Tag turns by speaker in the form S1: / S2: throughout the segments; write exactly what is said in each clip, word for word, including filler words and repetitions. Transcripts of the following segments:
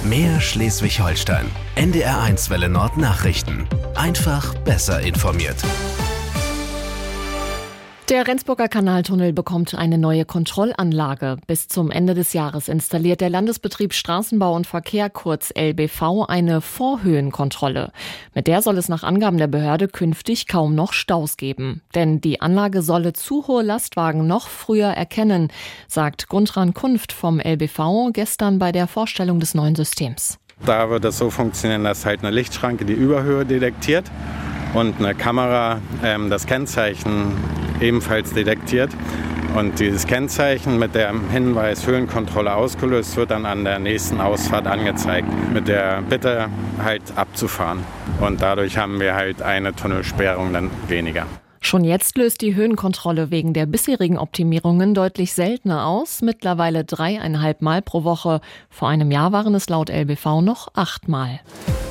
S1: Mehr Schleswig-Holstein. N D R eins Welle Nord Nachrichten. Einfach besser informiert.
S2: Der Rendsburger Kanaltunnel bekommt eine neue Kontrollanlage. Bis zum Ende des Jahres installiert der Landesbetrieb Straßenbau und Verkehr, kurz L B V, eine Vorhöhenkontrolle. Mit der soll es nach Angaben der Behörde künftig kaum noch Staus geben. Denn die Anlage solle zu hohe Lastwagen noch früher erkennen, sagt Guntran Kunft vom L B V gestern bei der Vorstellung des neuen Systems.
S3: Da wird es so funktionieren, dass halt eine Lichtschranke die Überhöhe detektiert und eine Kamera ähm, das Kennzeichen ebenfalls detektiert. Und dieses Kennzeichen mit dem Hinweis Höhenkontrolle ausgelöst wird dann an der nächsten Ausfahrt angezeigt, mit der Bitte halt abzufahren. Und dadurch haben wir halt eine Tunnelsperrung dann weniger.
S2: Schon jetzt löst die Höhenkontrolle wegen der bisherigen Optimierungen deutlich seltener aus, mittlerweile dreieinhalb Mal pro Woche. Vor einem Jahr waren es laut L B V noch achtmal.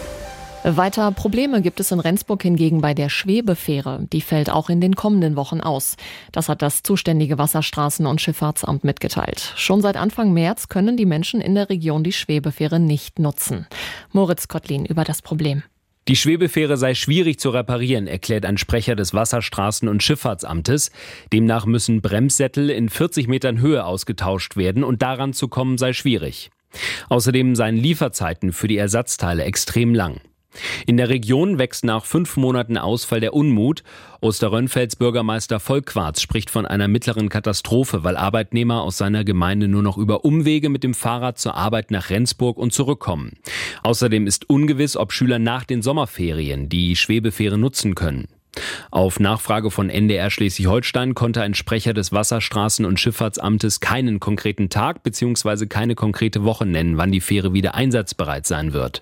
S2: Weiter Probleme gibt es in Rendsburg hingegen bei der Schwebefähre. Die fällt auch in den kommenden Wochen aus. Das hat das zuständige Wasserstraßen- und Schifffahrtsamt mitgeteilt. Schon seit Anfang März können die Menschen in der Region die Schwebefähre nicht nutzen. Moritz Kottlin über das Problem.
S4: Die Schwebefähre sei schwierig zu reparieren, erklärt ein Sprecher des Wasserstraßen- und Schifffahrtsamtes. Demnach müssen Bremssättel in vierzig Metern Höhe ausgetauscht werden und daran zu kommen sei schwierig. Außerdem seien Lieferzeiten für die Ersatzteile extrem lang. In der Region wächst nach fünf Monaten Ausfall der Unmut. Osterrönfelds Bürgermeister Volkwarz spricht von einer mittleren Katastrophe, weil Arbeitnehmer aus seiner Gemeinde nur noch über Umwege mit dem Fahrrad zur Arbeit nach Rendsburg und zurückkommen. Außerdem ist ungewiss, ob Schüler nach den Sommerferien die Schwebefähre nutzen können. Auf Nachfrage von N D R Schleswig-Holstein konnte ein Sprecher des Wasserstraßen- und Schifffahrtsamtes keinen konkreten Tag bzw. keine konkrete Woche nennen, wann die Fähre wieder einsatzbereit sein wird.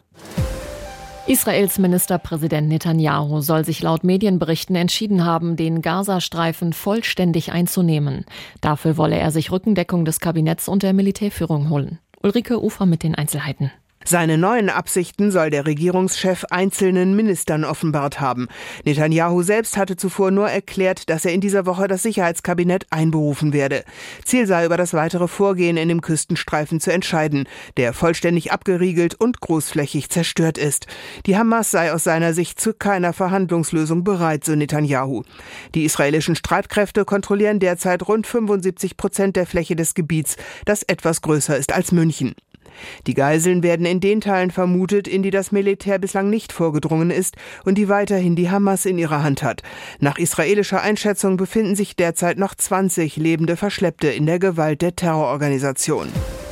S2: Israels Ministerpräsident Netanyahu soll sich laut Medienberichten entschieden haben, den Gazastreifen vollständig einzunehmen. Dafür wolle er sich Rückendeckung des Kabinetts und der Militärführung holen. Ulrike Ufer mit den Einzelheiten.
S5: Seine neuen Absichten soll der Regierungschef einzelnen Ministern offenbart haben. Netanyahu selbst hatte zuvor nur erklärt, dass er in dieser Woche das Sicherheitskabinett einberufen werde. Ziel sei, über das weitere Vorgehen in dem Küstenstreifen zu entscheiden, der vollständig abgeriegelt und großflächig zerstört ist. Die Hamas sei aus seiner Sicht zu keiner Verhandlungslösung bereit, so Netanyahu. Die israelischen Streitkräfte kontrollieren derzeit rund fünfundsiebzig Prozent der Fläche des Gebiets, das etwas größer ist als München. Die Geiseln werden in den Teilen vermutet, in die das Militär bislang nicht vorgedrungen ist und die weiterhin die Hamas in ihrer Hand hat. Nach israelischer Einschätzung befinden sich derzeit noch zwanzig lebende Verschleppte in der Gewalt der Terrororganisation.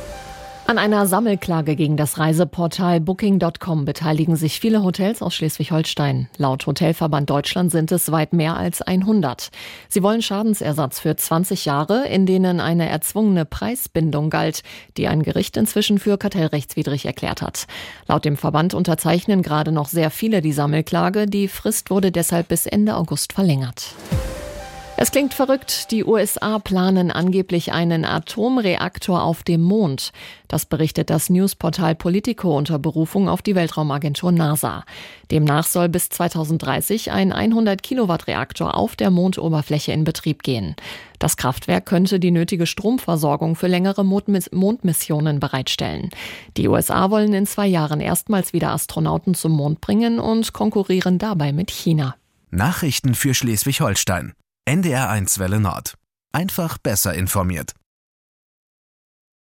S2: An einer Sammelklage gegen das Reiseportal Booking Punkt com beteiligen sich viele Hotels aus Schleswig-Holstein. Laut Hotelverband Deutschland sind es weit mehr als hundert. Sie wollen Schadensersatz für zwanzig Jahre, in denen eine erzwungene Preisbindung galt, die ein Gericht inzwischen für kartellrechtswidrig erklärt hat. Laut dem Verband unterzeichnen gerade noch sehr viele die Sammelklage. Die Frist wurde deshalb bis Ende August verlängert. Es klingt verrückt, die U S A planen angeblich einen Atomreaktor auf dem Mond. Das berichtet das Newsportal Politico unter Berufung auf die Weltraumagentur NASA. Demnach soll bis zweitausenddreißig ein hundert Kilowatt Reaktor auf der Mondoberfläche in Betrieb gehen. Das Kraftwerk könnte die nötige Stromversorgung für längere Mondmissionen bereitstellen. Die U S A wollen in zwei Jahren erstmals wieder Astronauten zum Mond bringen und konkurrieren dabei mit China.
S1: Nachrichten für Schleswig-Holstein. N D R eins Welle Nord. Einfach besser informiert.